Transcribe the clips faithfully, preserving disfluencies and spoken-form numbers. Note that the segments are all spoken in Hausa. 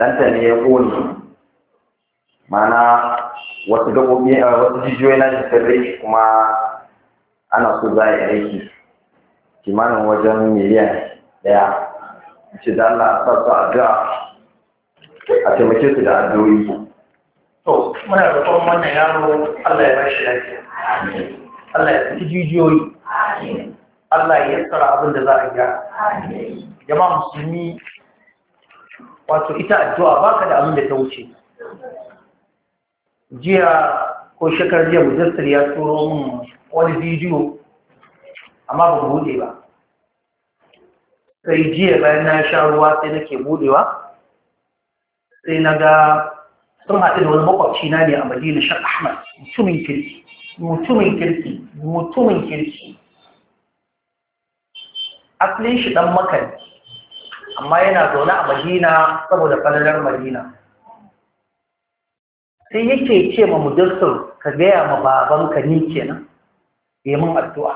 ɗanta ne ya ƙone, mana wasu gaɓoɓi wasu jijiyoyi na jikin rai kuma ana so za a yi aiki kimanin wajen miliyan ɗaya. Ce da Allah a sa su addu'a a taimake su da addu'o'i. To, muna roƙon wannan yaro Allah ya bashi lafiya. Allah ya saki jijiyoyi. Allah ya tsara abin da za a gyara. Jama'a musulmi, wato ita addu'a baka da abin da ta wuce. Jiya ko shekar jiya mujassir ya turo min wani bidiyo, amma ba buɗe ba. Sai jiya bayan na sha ruwa sai nake buɗewa, sai na ga sun haɗu da wani makwabci na ne a Madina, Shek Ahmad, mutumin kirki, mutumin kirki, mutumin kirki. Asalin shi ɗan Makka, amma yana zaune a Madina saboda falalar Madina. Sai yake ce ma mudassir, ka gaya ma babanka ni kenan, yi min addu'a.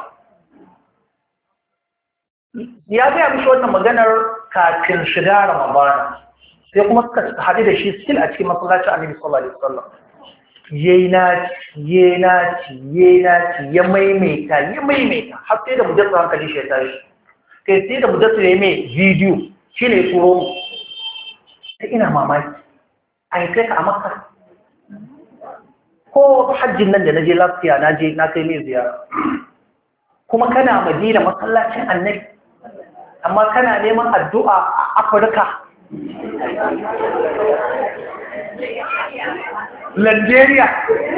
Ya gaya mishi wannan maganar kafin shiga Ramadana. Sai kuma suka haɗu da shi still a cikin masallacin Annabi sallallahu alaihi wasallam. Yayi naci, yayi naci, yayi naci, ya maimaita, ya maimaita, har sai da mudassir hankali shi ya tashi. Kai sai da mudassir ya mai bidiyo, shi ne turo mu. Sai ina mamaki, a yi kai ka a Makka. Ko hajjin nan da na je lafiya na je na kai mai ziyara. Kuma kana Madina masallacin Annabi, amma kana neman addu'a a Afirka. Nigeria.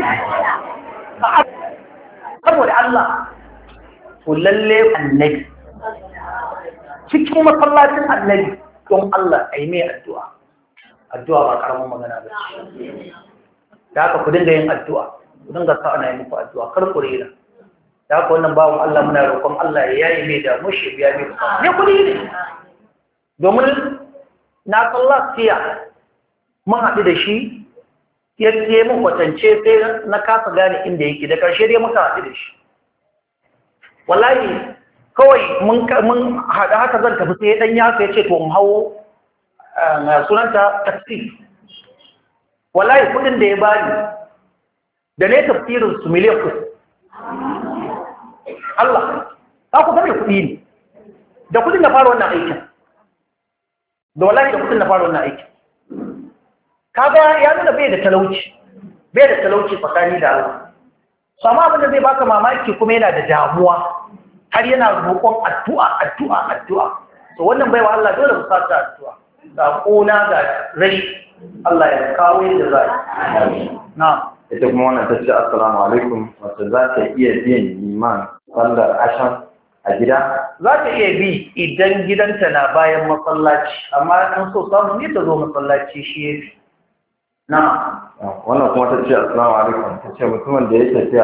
Saboda Allah, to lalle Annabi. Cikin masallacin Annabi don Allah a yi mai addu'a. Addu'a ba ƙaramin magana ba. Da haka ku dinga yin addu'a, ku dinga sa ana yi muku addu'a, kar ku rena. Da haka wannan bawan Allah muna roƙon Allah ya yayi mai da mushi biya mai ne kuɗi ne. Domin na san lafiya mun haɗu da shi, ya ce mun kwatance sai na kasa gane inda yake, da ƙarshe dai muka haɗu da shi. Wallahi kawai mun haɗa haka zan tafi sai ɗan yasa ya ce to mu hau sunanta taksi. Wallahi kudin da ya bani da ne tafsirin su miliyan kuɗi. Allah, ta ku sani kuɗi ne. Da kudin na fara wannan aikin. Da wallahi da kudin na fara wannan aikin. Kaga ya nuna bai da talauci. Bai da talauci tsakani da Allah. Sama abin da zai baka mamaki kuma yana da damuwa. Har yana roƙon addu'a, addu'a, addu'a. To wannan baiwa Allah dole mu sa ta addu'a. Ga ƙona ga rashi. Allah ya kawo yadda za a yi. Na. Ita kuma wannan ta ce assalamu alaikum, wacce za ta iya biyan liman sallar ashan a gida? Za ta iya bi idan gidanta na bayan masallaci, amma an so samu ne ta zo masallaci shi ya fi. Na. Wannan kuma ta ce assalamu alaikum, ta ce mutumin da ya tafiya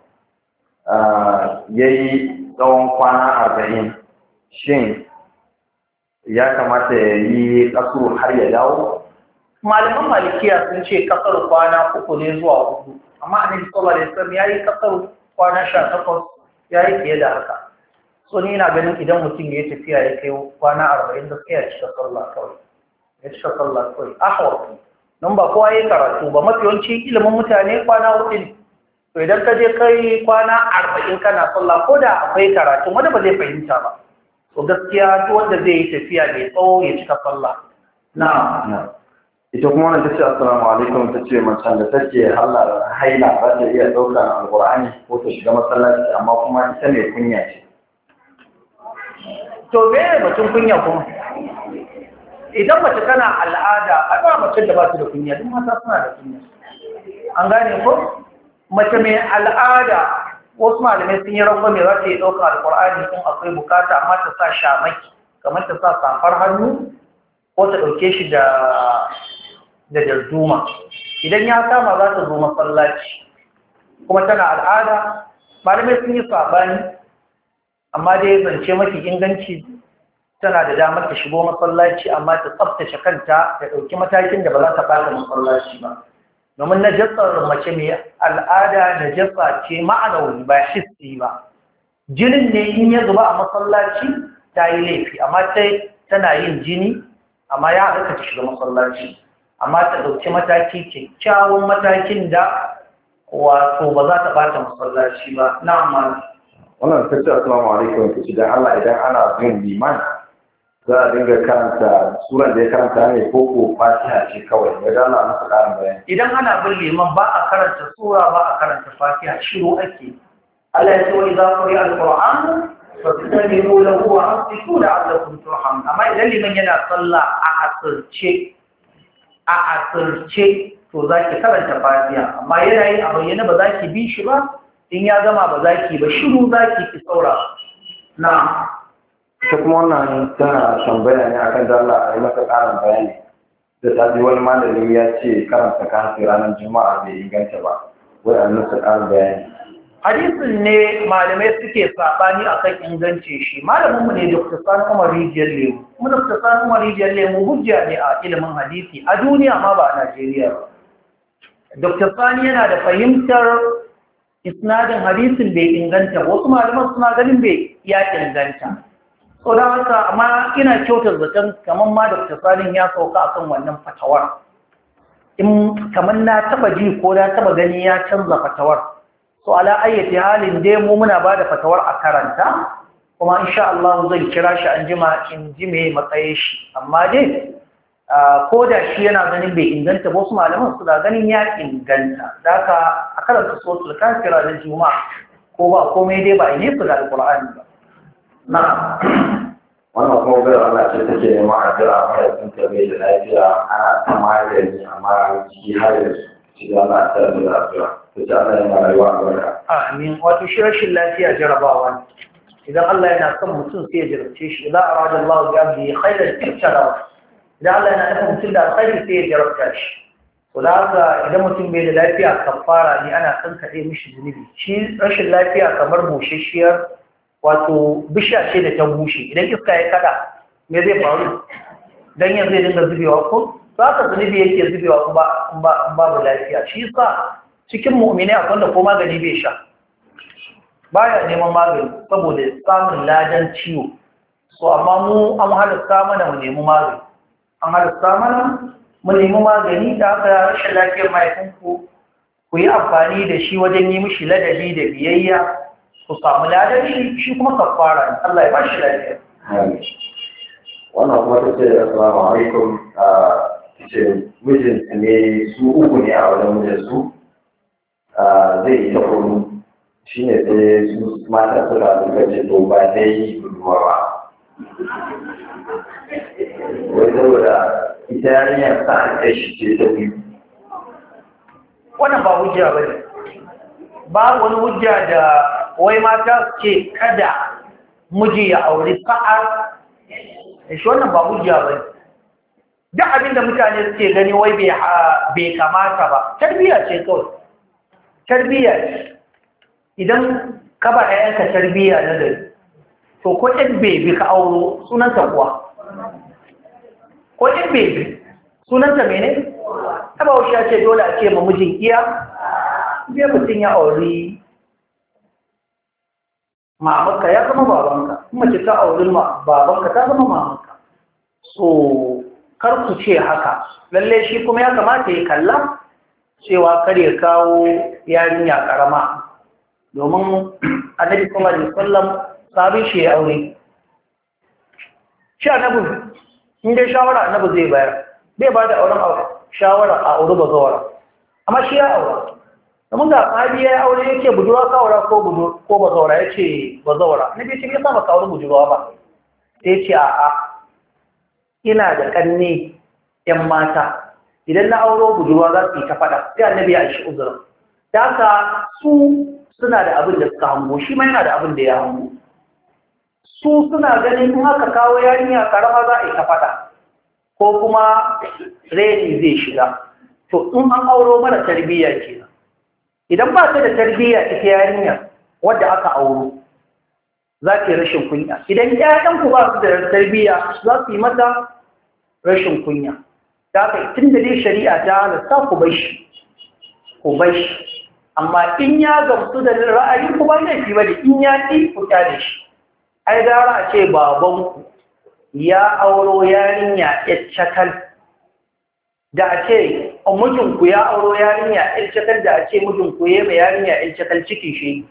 ya yi tsawon kwana arba'in, shin ya kamata ya yi ƙasuru har ya dawo? Malaman malikiya sun ce kasar kwana uku ne zuwa hudu, amma annabi sallallahu alaihi wasallam yayi kasar kwana sha takwas, yayi fiye da haka. So ni ina ganin idan mutum ya tafiya ya kai kwana arba'in da sai ya cika sallah kawai. Ya cika sallah kawai. Ahwa. Nan ba kowa yayi karatu ba, mafi yawanci ilimin mutane kwana hudu ne. To idan ka je kai kwana arba'in kana sallah ko da akwai karatu wanda ba zai fahimta ba. To gaskiya duk wanda zai yi tafiya mai tsawo ya cika sallah. Na'am. Ita kuma wannan ta ce assalamu alaikum, ta ce macen da take haila haila za ta iya ɗaukar alƙur'ani ko ta shiga masallaci amma kuma ita ne kunya ce. To me mutum kunya kuma? Idan mace tana al'ada, a ba mace da ba ta da kunya, duk mata suna da kunya. An gane ko? Mace mai al'ada, wasu malamai sun yi rangwame za ta yi ɗaukar alƙur'ani in akwai bukata, amma ta sa shamaki, kamar ta sa safar hannu ko ta ɗauke shi da da darduma. Idan ya kama za ta zo masallaci kuma tana al'ada, malamai sun yi sabani, amma dai zance mafi inganci tana da damar ta shigo masallaci amma ta tsaftace kanta ta ɗauki matakin da ba za ta ɓata masallaci ba. Domin najasar mace mai al'ada najasa ce ma'anawi ba hissi ba. Jinin ne in ya zuba a masallaci ta yi laifi, amma sai tana yin jini amma ya haɗa ta shiga masallaci. amma ta ɗauki mataki kyakkyawan matakin da wato ba za ta bata masallaci ba. Na'am malam. Wannan ta ce assalamu alaikum, ta ce da Allah idan ana bin liman za a dinga karanta suran da ya karanta ne ko ko fatiha ce kawai, ya da Allah masa ƙarin bayani. Idan ana bin liman ba a karanta sura ba a karanta fatiha, shiru ake. Allah ya ce wa idza quri'a al-Qur'an fastami'u lahu wa ansitu la'allakum turhamun. Amma idan liman yana sallah a asirce a asirce to zaki karanta fatiha, amma yana yi a bayyana ba za ki bi shi ba, in ya gama ba za ki ba, shiru za ki ki saura. Na ta kuma wannan tana tambaya ne akan da Allah a yi masa ƙarin bayani da ta ji wani malami ya ce karanta kafin ranar juma'a bai inganta ba, wai a nasa ƙarin bayani. Hadisin ne malamai suke saɓani a kan ingance shi. Malaminmu ne Dokta Sani Umar Rijiyar Lemu. Kuma Dokta Sani Umar Rijiyar Lemu hujja ne a ilimin hadisi a duniya ma ba a Najeriya ba. Dokta Sani yana da fahimtar isnadin hadisin bai inganta, wasu malaman suna ganin bai ya inganta. So da haka amma ina kyautar zaton kamar ma Dokta Sani ya sauka akan wannan fatawar. In kamar na taba ji ko na taba gani ya canza fatawar. So ala ayyati halin dai mu muna ba da fatawar a karanta, kuma insha Allah zan kira shi an jima in ji me matsayin shi. Amma dai ko da shi yana ganin bai inganta, wasu malaman suna ganin ya inganta. Da haka a karanta suratul kafira da juma'a ko ba komai dai ba ne su da alqur'ani ba. Na wannan kuma bai Allah ce take neman addu'a mahaifin ta bai da lafiya, ana ta magani amma ciki har yanzu ci da Allah ta da lafiya. Ta ce Allah yana rayuwa a barka. Amin. Wato shi rashin lafiya jarabawa ne. Idan Allah yana son mutum sai ya jarabce shi. Idan arada Allah bi abdi khairan ibtala. Idan Allah yana nufin mutum da alkhairi sai ya jarabta shi. To da haka idan mutum bai da lafiya kafara ne, ana kankade mishi zunubi. Shi rashin lafiya kamar bushashiyar wato bishiya ce da ta bushe, idan iska ya kada me zai faru? Ganyen zai dinga zubewa ko? Za ka zunubi yake zubewa in babu lafiya. Shi sa cikin mu'mini akwai wanda ko magani bai sha, baya neman magani saboda samun ladan ciwo. So amma mu an halatta mana mu nemi magani, an halatta mana mu nemi magani. Da haka rashin lafiyar mahaifinku ku yi amfani da shi wajen yi mishi ladabi da biyayya, ku samu ladan shi, shi kuma kafara. Allah ya ba shi lafiya. Wannan kuma ta ce assalamu alaikum, ta ce mijin ne su uku ne a wajen mijin su zai yi ta hudu, shi ne sai su mata suka suka ce to ba ta yi budurwa ba. Wai saboda ita yarinyar sa ta shi ce ta biyu. Wannan ba hujja ba ne, babu wani hujja da wai mata ce kada miji ya auri sa'ar shi, wannan ba hujja ba ne. Duk abin da mutane suke gani wai bai kamata ba, tarbiyya ce kawai, tarbiyya ce. Idan ka ba ‘ya'yanka tarbiyya na gari, to ko ɗin bebi ka auro sunanta kuwa, ko ɗin bebi sunanta mene? Taba wuce ya ce dole a ce ma mijin iya, biya mutum ya auri mamanka ya zama babanka, mace ta auri babanka ta zama mamanka. So kar ku ce haka, lalle shi kuma ya kamata ya kalla cewa kar ya kawo yarinya karama, domin annabi sallallahu alaihi wasallam sabin shi ya aure shi. Annabi in dai shawara annabi zai bayar, bai ba da auren shawara a auri bazawara, amma shi ya aura. Domin ga sahabi ya aure yake budurwa ka aura ko budurwa ko bazawara, yace bazawara. Nabi ce me yasa baka aure budurwa ba? Sai ce a'a, ina da kanne yan mata, idan na auro budurwa za su yi ta fada. Sai annabi ya shi uzura. Da haka su suna da abin da suka hango, shi ma yana da abin da ya hango. Su suna ganin in haka kawo yarinya karama za a yi ta fada, ko kuma reni zai shiga. To in an auro mara tarbiyya kenan. Idan ba ta da tarbiyya ita yarinya wadda aka auro, za ta yi rashin kunya. Idan ƴaƴanku ba su da tarbiyya za su yi mata rashin kunya. Da haka tun da dai shari'a ta halatta ku bai shi, ku bai shi. Amma in ya gamsu da ra'ayin ku ba laifi ba da in ya ƙi ku da shi. Ai gara a ce babanku ya auro yarinya ƴar cakal, da a ce mijinku ya auro yarinya ɗan cakal da a ce mijinku ya mai yarinya ɗan cakal cikin shi.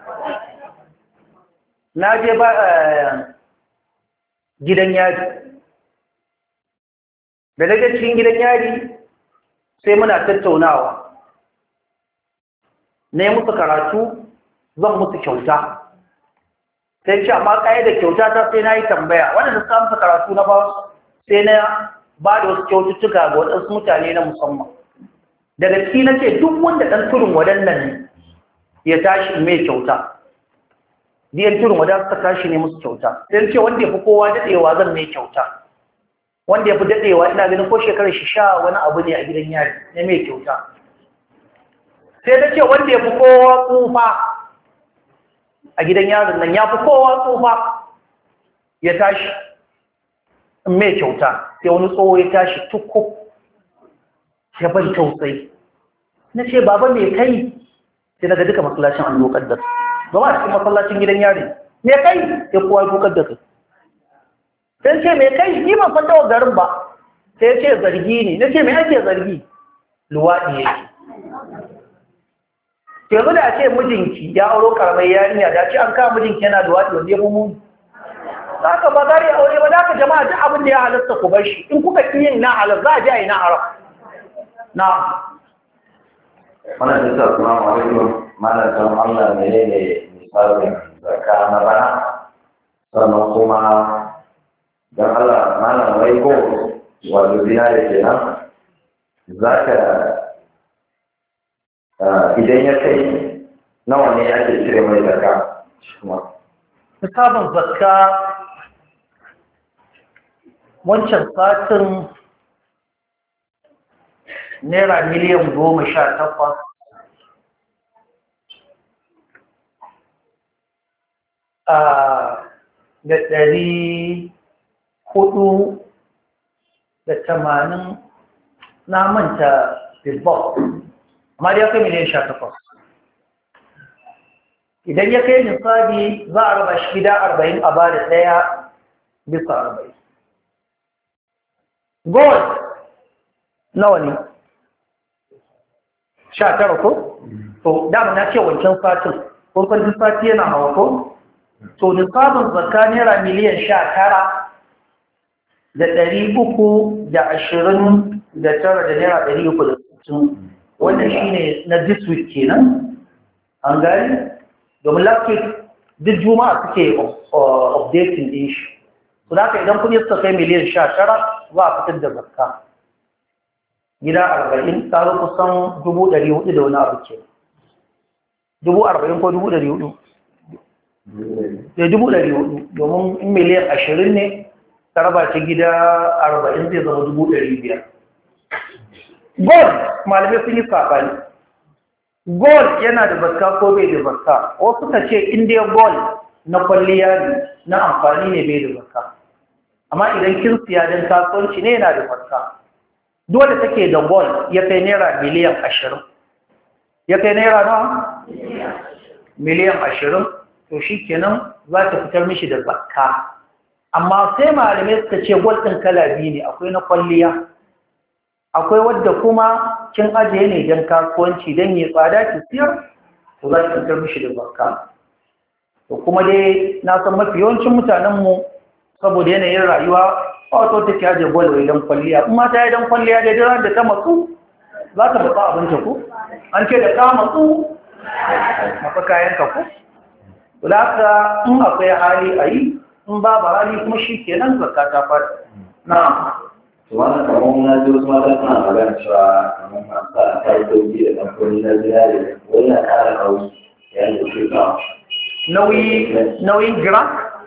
Na je ba gidan yari. Da daga cikin gidan yari sai muna tattaunawa. Na yi musu karatu zan musu kyauta. Sai ce amma ƙaya da kyauta ta sai na yi tambaya. Waɗanda suka musu karatu na ba sai na ba da wasu kyaututtuka ga waɗansu mutane na musamman. Daga ciki na ce duk wanda ɗan turin waɗannan ya tashi mai kyauta. Biyan turin waɗansu suka tashi ne musu kyauta. Sai ce wanda ya fi kowa daɗewa zan mai kyauta. Wanda ya fi daɗewa ina ganin ko shekarar shi sha wani abu ne a gidan yari na mai kyauta. Sai ta ce wanda ya fi kowa tsufa a gidan yarin nan ya fi kowa tsufa ya tashi mai kyauta. Sai wani tsoho ya tashi tukku ya ban tausayi. Na ce baba mai kai sai daga duka masallacin an dokar da ba ma cikin masallacin gidan yari mai kai sai kowa dokar da kai. Sai ce mai kai ni ban fata wa garin ba sai ce zargi ne. Na ce mai ake zargi luwaɗi yake. yanzu da a ce mijinki ya auro karamai yarinya da ce an kawo mijinki yana da waɗi wanda ya fi muni za ka ba za a yi aure ba za ka jama'a duk abin da ya halasta ku bar shi in kuka ƙi yin na halar za a ji a yi na haram na wannan da sa kuma ma'aikin mana don Allah ne ne misalin zaka na bana sannan kuma don Allah mana wai ko wato zinare kenan za ka idan ya kai nawa ne ake cire mai zaka kuma hisabin zakka wancan satin naira miliyan goma sha takwas da ɗari hudu da tamanin na manta bilbao amma da ya kai miliyan sha takwas idan ya kai nisabi za a raba shi gida arba'in a ba da ɗaya bisa arba'in gold nawa ne sha tara ko? to dama na ce wancan satin ko kwanci sati yana hawa ko? to nisabin zakka naira miliyan sha tara da ɗari uku da ashirin da tara da naira ɗari uku da sittin wannan shi ne na this week kenan an gani domin last week duk juma'a suke updating din shi su da idan kudi suka kai miliyan sha tara za a fitar da zakka gida arba'in tsaro kusan dubu ɗari hudu da wani abu ke dubu arba'in ko dubu ɗari hudu da dubu ɗari hudu domin in miliyan ashirin ne ta raba ta gida arba'in zai zama dubu ɗari biyar gold malamai sun yi saɓani gold yana da zakka ko bai da zakka wasu ka ce inda gold na kwalliya ne na amfani ne bai da zakka amma idan kin siya don kasuwanci ne yana da zakka dole take da gold ya kai naira miliyan ashirin ya kai naira na miliyan ashirin to shi kenan za ta fitar mishi da zakka amma sai malamai suka ce gold ɗin kala biyu ne akwai na kwalliya akwai wadda kuma kin ajiye ne don kasuwanci don yi tsada ki siyar to za ki fitar mishi da zakka to kuma dai na san mafi yawancin mutanenmu saboda yanayin rayuwa wato ta ki ajiye gwalwai don kwalliya in mata ya don kwalliya dai dai da ta matsu za ta matsa abinta ku an ce da ta matsu matsa kayanka ku to da haka in akwai hali a yi in babu hali kuma shi kenan zakka ta fara na wannan kamar na ji wasu mata suna magana cewa kamar masu a kai sauki da kamfani na zinare wani na ƙara nauyi yayin da ke kawo nauyi nauyin gira?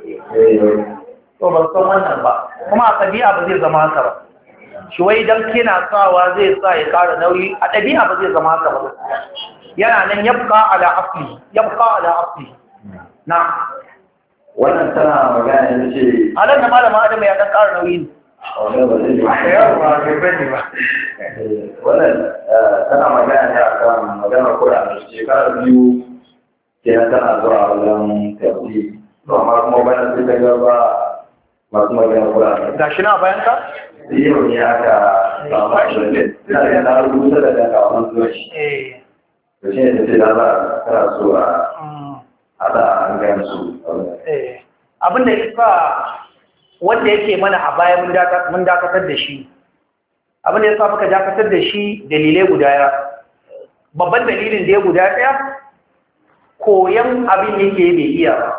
to ban san wannan ba kuma a ɗabi'a ba zai zama haka ba shi wai don kina sawa zai sa ya ƙara nauyi a ɗabi'a ba zai zama haka ba yana nan yabka ala asli yabka ala asli na wannan tana magana ne ce halar da malama adama ya ɗan ƙara nauyi ne wannan tana magana ne a kan maganar kuɗa shekara biyu kenan tana zuwa wajen tafi amma kuma bayan sai ta gaba masu maganar kuɗa ga shi na bayan ka? yau ne aka ba ma shi ne ina da na rubuta da daga wannan zuwa shi eh to shi ne ta ce da za a kara so a haɗa an gaya su eh abin da isa wanda yake mana a baya mun dakatar da shi abin da ya sa muka dakatar da shi dalilai guda ya babban dalilin da ya guda ɗaya koyan abin yake bai iya ba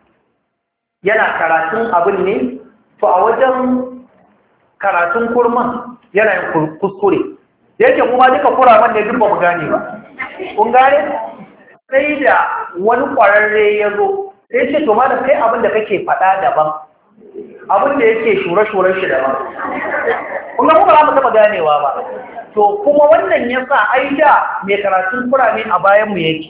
yana karatun abin ne to a wajen karatun kurman yana yin kuskure yake kuma duka kuraman ne duk ba mu gane ba kun gane sai da wani ƙwararre ya zo sai ce to ma da kai abin da kake faɗa daban abin da yake shure-shuren shi daban kuma kuma ba mu taɓa ganewa ba to kuma wannan ya sa aida mai karatun kurame a bayanmu yake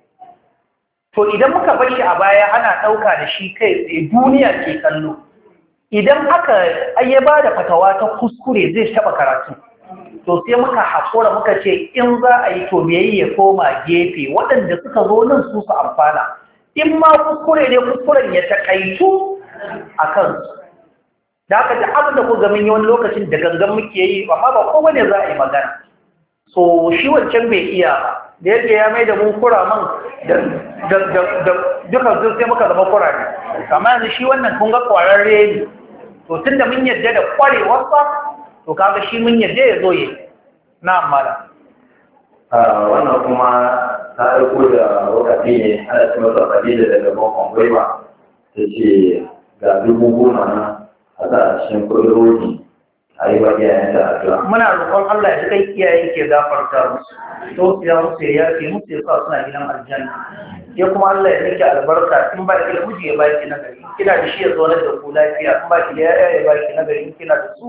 to idan muka bar shi a baya ana ɗauka da shi kai tsaye duniya ke kallo idan aka ayyaba da fatawa ta kuskure zai taɓa karatu to sai muka haƙura muka ce in za a yi to me ya koma gefe waɗanda suka zo nan su su amfana in ma kuskure ne kuskuren ya taƙaitu a kansu da aka ji abin da ku gamin yi wani lokacin da gangan muke yi amma ba kowa ne za a yi magana so shi wancan bai iya ba da yadda ya mai da mun kura man da duka zuwa sai muka zama kura ne kama yanzu shi wannan kun ga kwararre ne to tun da mun yadda da kwarewarsa to kaga shi mun yadda ya zo yi na amala wannan kuma ta aiko da wakati ne ana ce masa fadila daga bakon gwaiwa ta ce ga dubu goma na a za a cikin kudin rodi a yi wa iyayen da addu'a. Muna roƙon Allah ya kai iyayen ke gafarta musu, to ya musu ya yafe musu ya sa suna gidan aljanna. Ya kuma Allah ya miki albarka in ba ki da miji ya ba ki nagari, kina da shi ya zo da ku lafiya, in ba ki da yaya ya ba ki nagari, in kina da su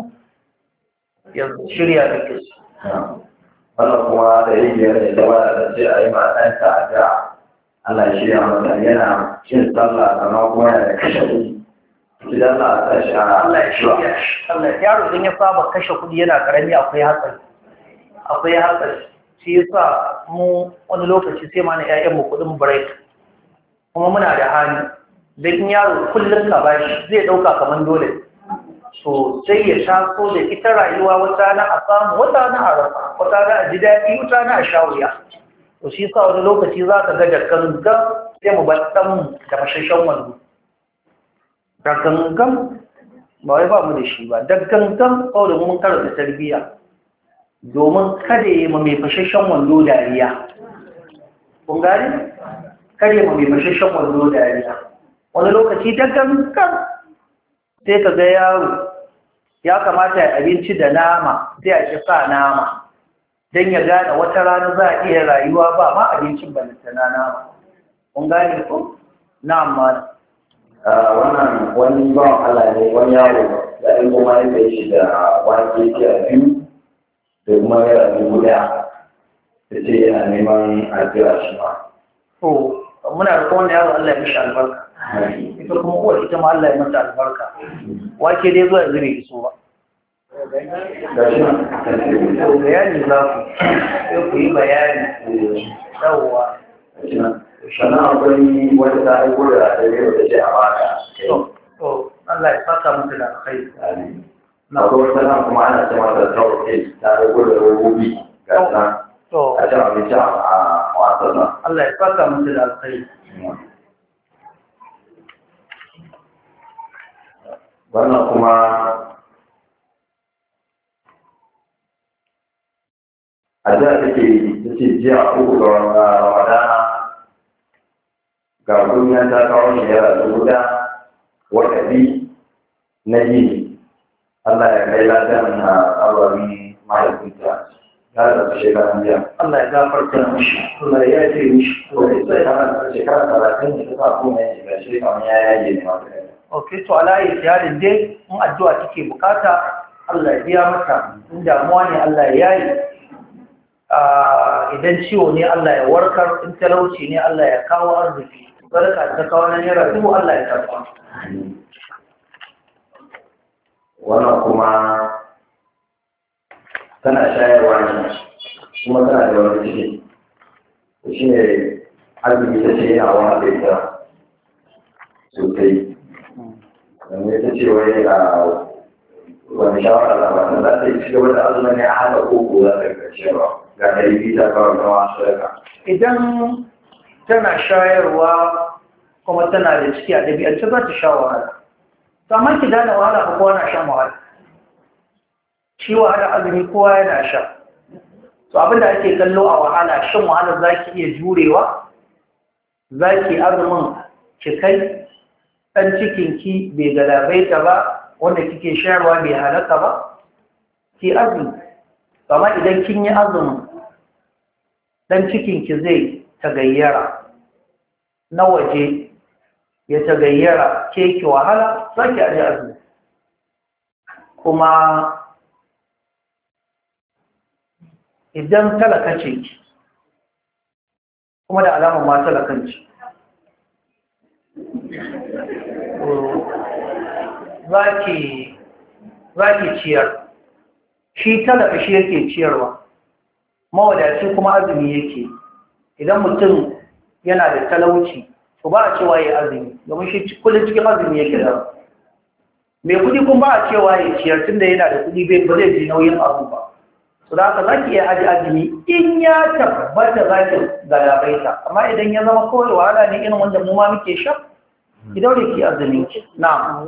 ya shirya da ke su. Wannan kuma da yi biyar ne da wani da ce a yi ma ɗanta addu'a. Allah ya shirya masa yana cin sallah amma kuma yana da kashe kuɗi. Idan Allah ya Allah ya shirya Allah yaro idan ya saba kashe kuɗi yana karami akwai hatsari akwai hatsari shi yasa mu wani lokaci sai ma na ƴaƴan mu kuɗin break kuma muna da hali dan yaro kullun ka bashi zai dauka kaman dole so sai ya taso da ita rayuwa wata na a samu wata na a rasa wata na a ji daɗi wata na a sha wuya to shi yasa wani lokaci za ka ga da gangan sai mu bar ɗan da fashashen wando da gangan ba wai ba mu da shi ba da gangan kawai mun karanta tarbiyya domin kada yi ma mai fashashen wando dariya kun gani kada yi ma mai fashashen wando dariya wani lokaci da gangan sai ka ga yaro ya kamata ya abinci da nama sai a ci sa nama don ya gane wata rana za a iya rayuwa ba ma abincin balantana nama kun gani ko na amma wannan wani bawan Allah ne wani yaro da ɗan kuma ya kai shi da wake ke a biyu da kuma yara dubu ɗaya da ce yana neman addu'a shi ma. To, muna da kowane yaro Allah ya mishi albarka. Ita kuma uwar ita ma Allah ya mata albarka. Wake dai zuwa yanzu bai iso ba. Ga shi nan. Bayani za ku, sai ku yi bayani. Yawwa. Ga shi nan. Sannan akwai wata ta aiko da ɗaya da ce a baka. To, Allah ya saka mutu da alkhairi. Na akwai wata nan kuma ana ce mata tauke ta aiko da rububi ga nan. A can abinci a wasan nan. Allah ya saka mutu da alkhairi. Wannan kuma a da take ta ce jiya uku ga Ramadana ga duniya ta kawo shi yara dubu da wakafi na gini Allah ya kai ladan a tsabarin mahaifinta ya da su shekaran jiya Allah ya gafarta mishi Allah ya ce mishi wani sai ta shekara talatin da ta sa kuma ya shiga shi kamar ya yage ne masu kai ok to alayi yarin dai in addu'a take bukata Allah ya biya mata in damuwa ne Allah ya yi idan ciwo ne Allah ya warkar in talauci ne Allah ya kawo arziki barka ta kawo nan yara dubu Allah ya karɓa. Wannan kuma tana shayarwa ne kuma tana da wani ciki. Shi ne azumi ta ce yana wa da ita sosai. Domin ta ce wai a wani shawara da ba za ta yi ci gaba da azumi ne a haka koko za ta ga cewa ga ɗari biyu ta kawo na wasu daga. Idan tana shayarwa kuma tana da ciki a ɗabi'ance za ta sha wahala. To amma ki dana wahala ko kowa na shan wahala. Shi wahala azumi kowa yana sha. To abinda ake kallo a wahala, shan wahala za ki iya jurewa, za ki azumin ki kai, ɗan cikinki bai galabaita ba, wanda kike shayarwa bai halaka ba, ki azumi. Amma idan kin yi azumin, ɗan cikinki zai tagayyara, na waje ya tagayyara ke ki wahala, za ki aji azumi. Kuma idan talaka ce ki, kuma da alamun ma talakanci, za ki ciyar, shi talaka shi yake ciyarwa, mawadaci kuma azumi yake. Idan mutum yana da talauci, to ba a cewa ya azumi, domin shi kullum cikin azumi yake da. Mai kudi kuma ba a cewa ya ciyar tun da yana da kudi bai ba zai ji nauyin abu ba. Su da haka za ki iya aji azumi in ya tabbata za ki galabaita, amma idan ya zama kawai wahala ne irin wanda mu ma muke sha, ki daure ki azumi. Na.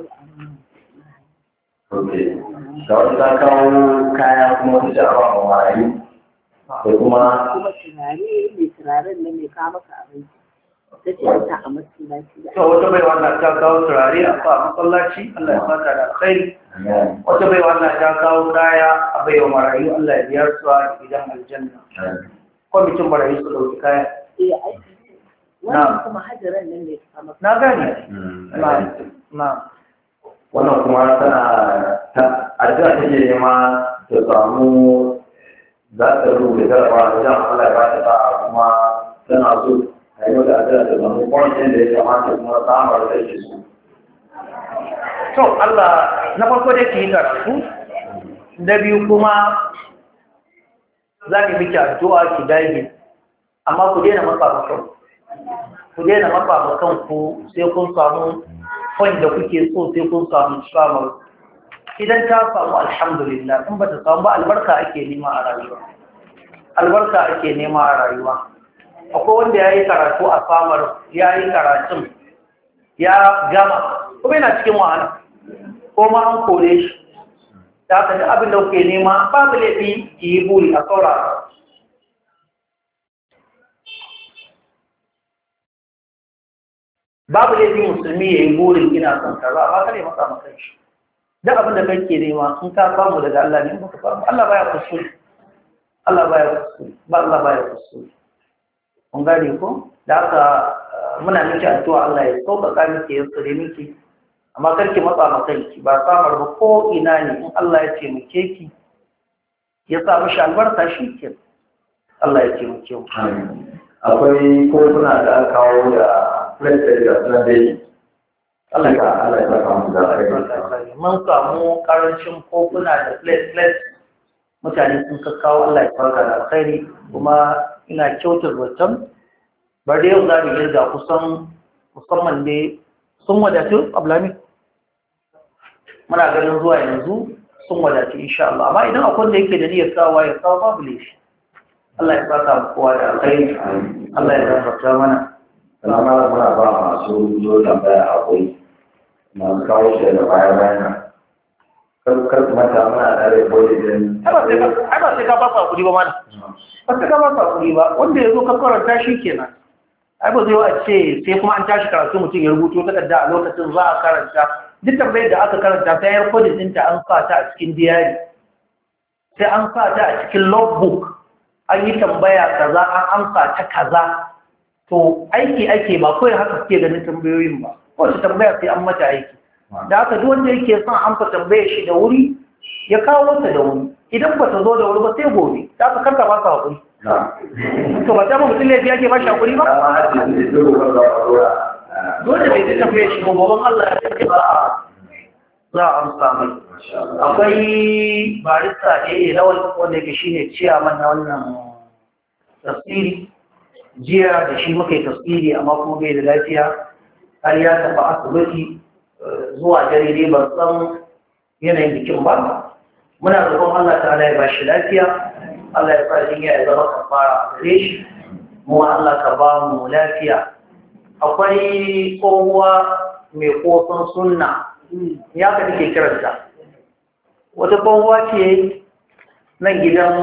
Ok, ga wata ta kawo kaya kuma ta jarawa a marayu. Da kuma kuma turare mai turaren nan mai kawo maka abinci. Ta ce an ta a masallaci. To wata bai wannan ta kawo turare a fa masallaci, Allah ya fata da alkhairi. Wata bai wannan ta kawo kaya a bai wa marayu, Allah ya biyar su a gidan aljanna. Kwamitin marayu su ɗauki kaya. Eh, aiki. Wannan kuma hajjaran nan ne kawo maka. Na gane. Na. Na. wannan kuma tana ta addu'a take nema ta samu za ta rubuta jarabawa da jan Allah ya ba ta sa'a kuma tana so a yi mata addu'a ta samu kwanci da ya kamata kuma samar da ke so. To Allah na farko da ke yi karatu, da biyu kuma za ki miki addu'a ki dage, amma ku daina matsa makan ku daina matsa makan ku sai kun samu wanda kuke so sai kun samu samar. Idan ta samu alhamdulillah, in ba ta samu ba albarka ake nema a rayuwa. Albarka ake nema a rayuwa. Akwai wanda ya yi karatu a samar, ya yi karatun, ya gama, kuma yana cikin wahala, ko ma an kore shi. Da haka da abin da kuke nema babu laifi ki yi buri a saurara. Babu laifi musulmi ya yi burin ina son kaza, ba kare masa maka shi. Duk abin da kake nema in ka samu daga Allah ne, in baka samu Allah baya kusuri. Allah baya kusuri, ba Allah baya kusuri. Kun gane ko? Da haka muna miki addu'a Allah ya sauƙaƙa miki ya tsare miki. Amma karki matsa ma kanki, ba samar ba ko ina ne in Allah ya ce muke ki ya sa mishi albarka shi ke. Allah ya ce muke mu. Akwai kofuna da aka kawo da plate da suna dai. Allah ya Allah ya saka mu da alheri. Mun samu karancin kofuna da plate plate mutane sun kakkawo, Allah ya saka da alkhairi, kuma ina kyautar zaton bar da yau za mu yarda kusan musamman ne sun wadatu Abdulhamid, muna ganin zuwa yanzu sun wadatu insha Allah, amma idan akwai da yake da niyyar kawo ya kawo babu laifi. Allah ya saka mu kowa da alkhairi, Allah ya gafarta mana. Sannan ma muna ba masu zo tambaya akwai masu kawo shi da baya bayan kar kuma ta muna da rai boye din. Ai ba sai ka ba sa kuɗi ba mana. Ba sai ka ba sa kuɗi ba, wanda ya zo ka karanta shi kenan. Ai ba zai wa ce sai kuma an tashi karatu mutum ya rubuto takarda a lokacin za a karanta. Duk tambayar da aka karanta sai ya rikodin ɗinta an sa ta a cikin diyari. Sai an sa ta a cikin logbook. An yi tambaya kaza, an amsa ta kaza. To aiki ake ba kawai haka suke ganin tambayoyin ba. Kowace tambaya sai an mata aiki. Da haka duk wanda yake son amsa tambayar shi da wuri ya kawo ta da wuri. Idan ba ta zo da wuri ba sai gobe. Da haka karka ba sa haƙuri. To ba ta ba mutum laifi ake ba shi haƙuri ba? Dole bai ta tafiye shi babban Allah ya ce ba a za a amsa mai. Akwai barista ɗaya lawal wanda yake shi ne ciyaman na wannan tafsiri. Jiya da shi muka yi tafsiri amma kuma bai da lafiya. Har ya tafi asibiti zuwa dare dai ban san yanayin bikin ba muna roƙon Allah ta'ala ya bashi lafiya Allah ya sa jinya ya zama kafara a gare shi mu Allah ka ba mu lafiya akwai tsohuwa mai kofin sunna ya ka take kiranta wata tsohuwa ce nan gidan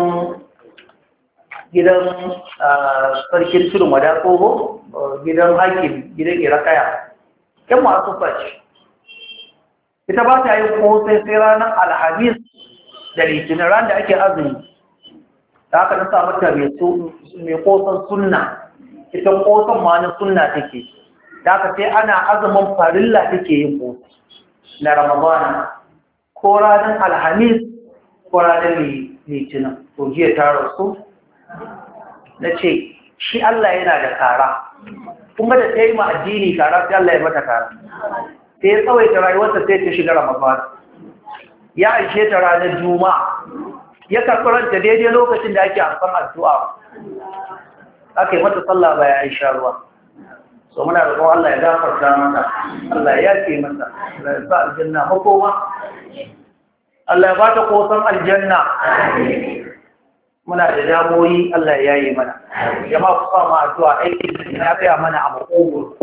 gidan sarkin tudun wada tsoho gidan hakim gidan irakaya yan masu fashi ita ba ta yi kosai sai ranar alhamis da litinin ran da ake azumi da aka nasa mata mai kosan sunna ita kosan ma na sunna take da aka sai ana azumin farilla take yin kosa na ramadana ko ranar alhamis ko ranar litinin ko jiya ta rasu na ce shi Allah yana da kara kuma da ta yi ma addini kara sai Allah ya mata kara sai ya tsawaita rayuwarsa sai ta shiga ramadana ya aishe ta ranar juma'a ya karɓi ranta daidai lokacin da ake amfan addu'a aka yi mata sallah baya aisha ruwa so muna da kuma Allah ya gafarta mata Allah ya yafe mata Allah ya sa aljanna makoma Allah ya ba ta kosan aljanna muna da damoyi Allah ya yi mana jama'a ku sa mu addu'a aikin da ya tsaya mana a makogoro